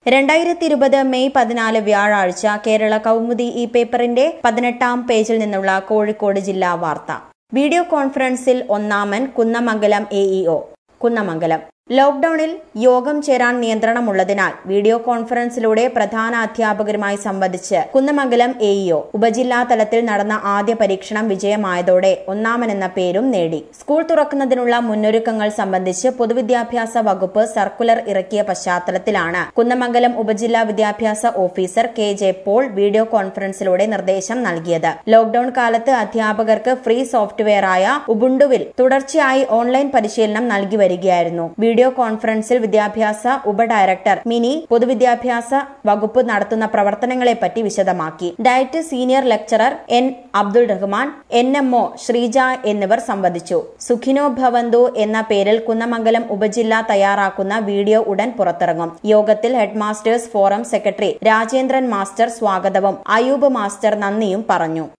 2020 May 14 വ്യാഴാഴ്ച കേരള കൗമുദി ഈ പേപ്പറിന്റെ 18-ാം പേജിൽ നിന്നുള്ള കോഴിക്കോട് ജില്ലാ വാർത്ത. വീഡിയോ കോൺഫറൻസിൽ ഒന്നാമൻ കുന്നമംഗലം എഇഒ. കുന്നമംഗലം ലോക്ഡൌണിൽ യോഗം ചേരാൻ നിയന്ത്രണമുള്ളതിനാൽ വീഡിയോ കോൺഫറൻസിലൂടെ പ്രധാന അധ്യാപകരുമായി സംവദിച്ച് കുന്നമംഗലം എഇഒ ഉപജില്ലാ തലത്തിൽ നടന്ന ആദ്യ പരീക്ഷണം വിജയമായതോടെ ഒന്നാമൻ എന്ന പേരും നേടി. സ്കൂൾ തുറക്കുന്നതിനുള്ള മുന്നൊരുക്കങ്ങൾ സംബന്ധിച്ച് പൊതുവിദ്യാഭ്യാസ വകുപ്പ് സർക്കുലർ ഇറക്കിയ പശ്ചാത്തലത്തിലാണ് കുന്നമംഗലം ഉപജില്ലാ വിദ്യാഭ്യാസ ഓഫീസർ കെ.ജെ. പോൾ വീഡിയോ കോൺഫറൻസിലൂടെ നിർദ്ദേശം നൽകിയത്. ലോക്ഡൌൺ കാലത്ത് അധ്യാപകർക്ക് ഫ്രീ സോഫ്റ്റ്വെയറായ ഉബുണ്ടുവിൽ തുടർച്ചയായി ഓൺലൈൻ പരിശീലനം നൽകി വരികയായിരുന്നു. വീഡിയോ കോൺഫറൻസിൽ വിദ്യാഭ്യാസ ഉപഡയറക്ടർ മിനി പൊതുവിദ്യാഭ്യാസ വകുപ്പ് നടത്തുന്ന പ്രവർത്തനങ്ങളെപ്പറ്റി വിശദമാക്കി. DIET senior lecturer N. Abdul Rahman, NMO Sreeja എന്നിവർ സംവദിച്ചു. സുഖിനോ ഭവന്തു എന്ന പേരിൽ കുന്നമംഗലം ഉപജില്ല തയ്യാറാക്കുന്ന വീഡിയോ ഉടൻ പുറത്തിറങ്ങും. യോഗത്തിൽ headmasters forum secretary Rajendran master സ്വാഗതവും അയൂബ് മാസ്റ്റർ നന്ദിയും പറഞ്ഞു.